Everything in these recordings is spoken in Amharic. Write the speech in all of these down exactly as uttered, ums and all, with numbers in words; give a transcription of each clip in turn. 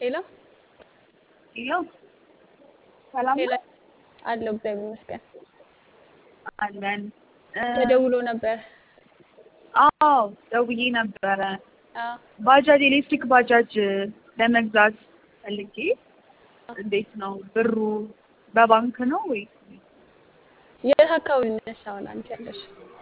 ሄሎ ሄሎ ሰላም ሄሎ ነው አለው እግዚአብሔር ይመስገን። አለን። ተደውሎ ነበር። አዎ ደውዬ ነበረ። አዎ ባጃጅ ኤሌክትሪክ ባጃጅ ለመግዛት ፈልጌ እንዴት ነው ብሩ በባንክ ነው ወይ? የት አካባቢ ነሽ አሁን አንቺ ያለሽ?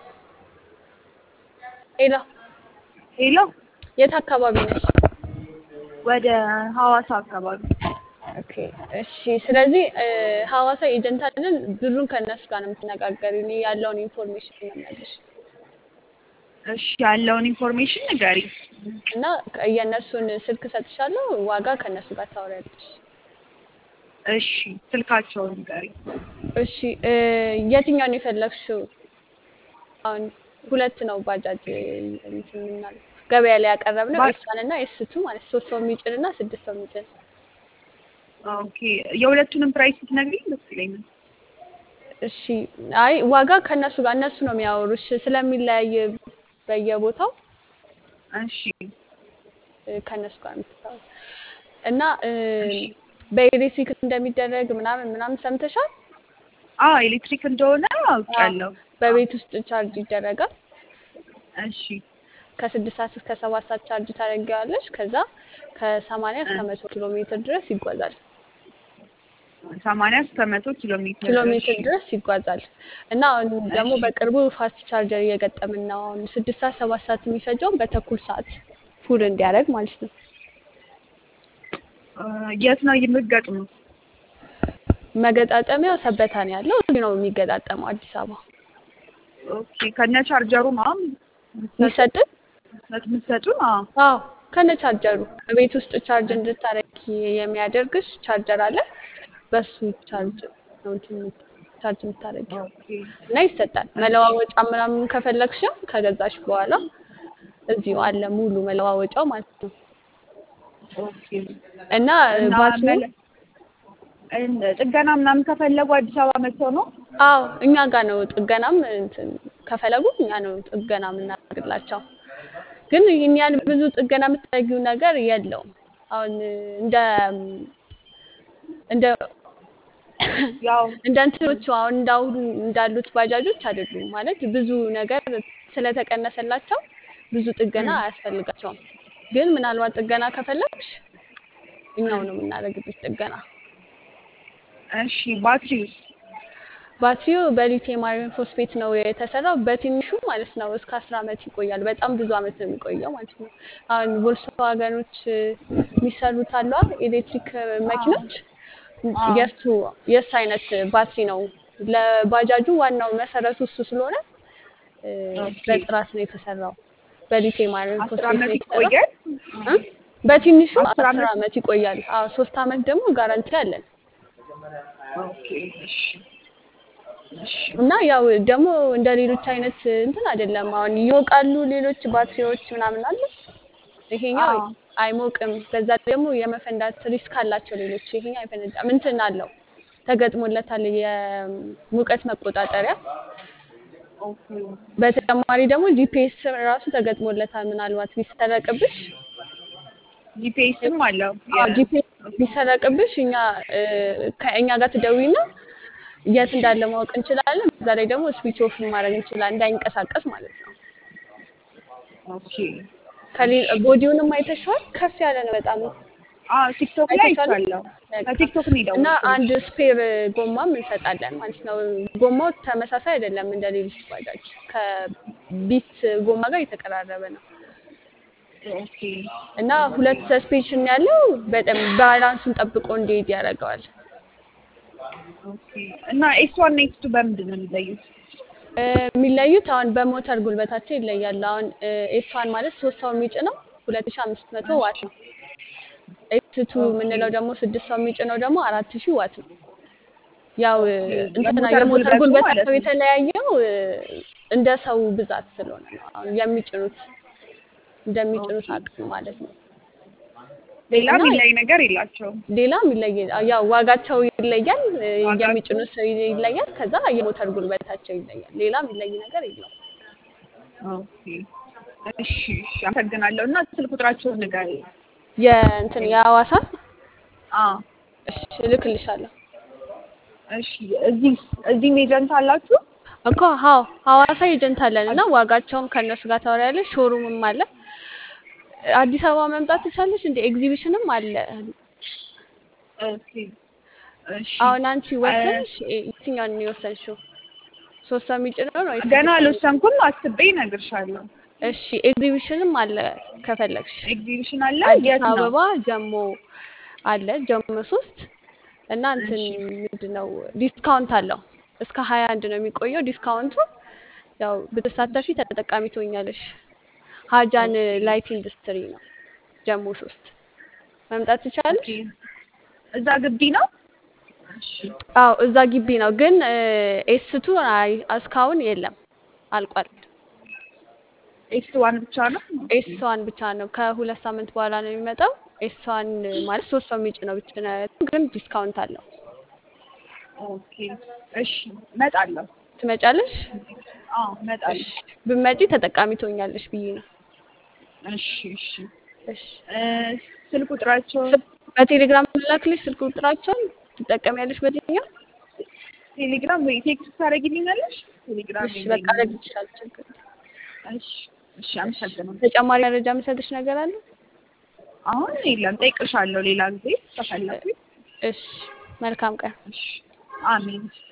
ሄሎ ሄሎ የት አካባቢ ነሽ? ወደ ሐዋሳ አካባቢ። ኦኬ እሺ። ስለዚህ ሐዋሳ ኤጀንት አይደል? ብሩን ከነሱ ጋር ነው የምትነጋገሪው። እኔ ያለውን ኢንፎርሜሽን ነው የምነግርሽ እሺ ያለውን ኢንፎርሜሽን ንገሪ። እና የእነሱን ስልክ ሰጥሻለሁ። ዋጋ ከነሱ ጋር ታወሪያለሽ። እሺ ስልካቸውን ንገሪ። እሺ የትኛው ነው የፈለግሽው? አሁን ሁለት ነው ባጃጅ እንትን ምናል ገበያ ላይ ያቀረብነው ኤስ ዋን እና ኤስ ቱ ማለት ሶስት ሰው የሚጭን እና ስድስት ሰው የሚጭን። ኦኬ የሁለቱንም ፕራይስ ስትነግሪኝ ደስ ይለኛል። እሺ አይ ዋጋ ከነሱ ጋር እነሱ ነው የሚያወሩሽ ስለሚለያይ በየቦታው። እሺ ከነሱ ጋር የምትታወሪ እና በኤሌክትሪክ እንደሚደረግ ምናምን ምናምን ሰምተሻል? አዎ ኤሌክትሪክ እንደሆነ አውቃለሁ። በቤት ውስጥ ቻርጅ ይደረጋል። እሺ ከስድስት ሰዓት እስከ ሰባት ሰዓት ቻርጅ ታደርጊዋለሽ። ከዛ ከሰማንያ እስከ መቶ ኪሎ ሜትር ድረስ ይጓዛል። ሰማንያ እስከ መቶ ኪሎ ሜትር ኪሎ ሜትር ድረስ ይጓዛል። እና አሁን ደግሞ በቅርቡ ፋስት ቻርጀር እየገጠምን ነው። አሁን ስድስት ሰዓት ሰባት ሰዓት የሚፈጀውን በተኩል ሰዓት ፉል እንዲያደርግ ማለት ነው። የት ነው የምትገጥሙት? መገጣጠሚያው ሰበታ ነው ያለው። እዚህ ነው የሚገጣጠመው አዲስ አበባ። ኦኬ ከነ ቻርጀሩ ነው የሚሰጥን? የምትሰጡን? አዎ አዎ ከነ ቻርጀሩ ቤት ውስጥ ቻርጅ እንድታረጊ የሚያደርግሽ ቻርጀር አለ። በሱ ቻርጅ ነው እንትን ቻርጅ የምታረጊው እና ይሰጣል። መለዋወጫ ምናምን ከፈለግሽም ከገዛሽ በኋላ እዚሁ አለ ሙሉ መለዋወጫው ማለት ነው። ኦኬ እና ባትሪ ጥገና ምናምን ከፈለጉ አዲስ አበባ መጥተው ነው? አዎ እኛ ጋር ነው ጥገናም እንትን ከፈለጉ እኛ ነው ጥገና የምናደርግላቸው። ግን ይሄን ያህል ብዙ ጥገና የምታደርጊው ነገር የለውም። አሁን እንደ እንደ ያው እንደ እንትኖቹ አሁን እንዳሁኑ እንዳሉት ባጃጆች አይደሉም። ማለት ብዙ ነገር ስለተቀነሰላቸው ብዙ ጥገና አያስፈልጋቸውም። ግን ምናልባት ጥገና ከፈለግሽ እኛው ነው የምናደርግልሽ ጥገና። እሺ ባትሪው ባትሪው በሊቲየም አይረን ፎስፌት ነው የተሰራው። በትንሹ ማለት ነው እስከ አስር አመት ይቆያል። በጣም ብዙ አመት ነው የሚቆየው ማለት ነው። አሁን ቮልክስዋገኖች የሚሰሩት አሉ ኤሌክትሪክ መኪኖች የሱ የሱ አይነት ባትሪ ነው። ለባጃጁ ዋናው መሰረቱ እሱ ስለሆነ በጥራት ነው የተሰራው። በሊቲየም አይረን ፎስፌት ነው የተሰራው። በትንሹ አስር አመት ይቆያል። አዎ ሶስት አመት ደግሞ ጋራንቲ አለን። ኦኬ እሺ እና ያው ደግሞ እንደ ሌሎች አይነት እንትን አይደለም። አሁን ይሞቃሉ ሌሎች ባትሪዎች ምናምን አለ። ይሄኛው አይሞቅም። በዛ ደግሞ የመፈንዳት ሪስክ አላቸው ሌሎች። ይሄኛው አይፈነዳም። እንትን አለው ተገጥሞለታል የሙቀት መቆጣጠሪያ። ኦኬ በተጨማሪ ደግሞ ጂፒኤስ ራሱ ተገጥሞለታል። ምናልባት ቢሰረቅብሽ ጂፒኤስም አለው። አዎ ጂፒኤስ ቢሰረቅብሽ እኛ ከእኛ ጋር ትደውይና የት እንዳለ ማወቅ እንችላለን። በዛ ላይ ደግሞ ስዊች ኦፍ ማድረግ እንችላለን እንዳይንቀሳቀስ ማለት ነው። ኦኬ ቦዲውንም አይተሽዋል? ከፍ ያለ ነው በጣም። አዎ ቲክቶክ ላይ አይቻለሁ። ከቲክቶክ ነው የደወልኩት። እና አንድ ስፔር ጎማም እንሰጣለን ማለት ነው። ጎማው ተመሳሳይ አይደለም እንደ ሌሎች ባጃጅ። ከቢት ጎማ ጋር የተቀራረበ ነው። ኦኬ እና ሁለት ሰስፔንሽን ያለው በጣም ባላንሱን ጠብቆ እንዲሄድ ያደርገዋል። ኦኬ እና ኤስ ዋን እና ኤስ ቱ በምንድን ነው የሚለዩት? የሚለዩት አሁን በሞተር ጉልበታቸው ይለያል። አሁን ኤስ ዋን ማለት ሶስት ሰው የሚጭነው ሁለት ሺህ አምስት መቶ ዋት ነው። ኤስ ቱ የምንለው ደግሞ ስድስት ሰው የሚጭነው ደግሞ አራት ሺህ ዋት ነው። ያው እንትና የሞተር ጉልበታቸው የተለያየው እንደ ሰው ብዛት ስለሆነ ነው። አሁን የሚጭኑት እንደሚጭኑት አቅም ማለት ነው። ሌላ የሚለይ ነገር የላቸውም። ሌላ የሚለይ ያው ዋጋቸው ይለያል፣ የሚጭኑት ሰው ይለያል፣ ከዛ የሞተር ጉልበታቸው ይለያል። ሌላ የሚለይ ነገር የለውም። ኦኬ እሺ እሺ አመሰግናለሁ። እና ስልክ ቁጥራቸውን ንገሪኝ። የእንትን የሐዋሳ አዎ እሺ እልክልሻለሁ እሺ እዚህ እዚህም ኤጀንት አላችሁ? እኮ። አዎ ሐዋሳ ኤጀንት አለን እና ዋጋቸውን ከእነሱ ጋር ታወሪያለሽ። ሾሩምም አለ። አዲስ አበባ መምጣት ትቻለሽ እንደ ኤግዚቢሽንም አለ። ኦኬ እሺ አሁን አንቺ እ ወሰንሽ የትኛውን ነው የወሰንሽው? ሶስት ሰው የሚጭነው ነው ወይስ ገና ስድስት ሰው የሚጭነው? አልወሰንኩም። አስቤ እነግርሻለሁ። እሺ ኤግዚቢሽንም አለ ከፈለግሽ። ኤግዚቢሽን አለ? አዲስ የት ነው? አበባ ጀሞ አለ ጀሞ ሶስት እና እንትን እሺ ምንድነው ዲስካውንት አለው እስከ ሀያ አንድ ነው የሚቆየው ዲስካውንቱ። ያው ብትሳተፊ ተጠቃሚ ትሆኛለሽ። ሀጃን ኦኬ ላይት ኢንዱስትሪ ነው ጀሞ ሶስት። መምጣት ኦኬ ትችላለሽ? እዛ ግቢ ነው? እሺ አዎ እዛ ግቢ ነው ግን ኤስቱ እስካሁን የለም አልቋል። ኤስ ዋን ብቻ ነው? ኤስ ዋን ብቻ ነው ከሁለት ሳምንት በኋላ ነው የሚመጣው። ኤስ ዋን ማለት ሶስት ሰው የሚጭነው ብቻ ነው ግን ዲስካውንት አለው። ኦኬ እሺ እመጣለሁ። ትመጫለሽ? አዎ እመጣለሁ። እሺ ብትመጪ ተጠቃሚ ትሆኛለሽ ብዬ ነው። እሺ እሺ እሺ እ ስልክ ቁጥራቸው በቴሌግራም ላክልሽ ስልክ ቁጥራቸውን ትጠቀሚያለሽ በዚህኛው? ቴሌግራም ወይ ቴክስት ታደርጊልኛለሽ? ቴሌግራም እሺ በቃ የለኝም። አደርግ ይችላል ችግር የለም። እሺ እሺ አመሰግናለሁ። ተጨማሪ መረጃ የምሰጥሽ ነገር አለ? አሁን የለም፣ ጠይቅሻለሁ ሌላ ጊዜ ከፈለኩኝ። እሺ መልካም ቀን። እሺ አሜን።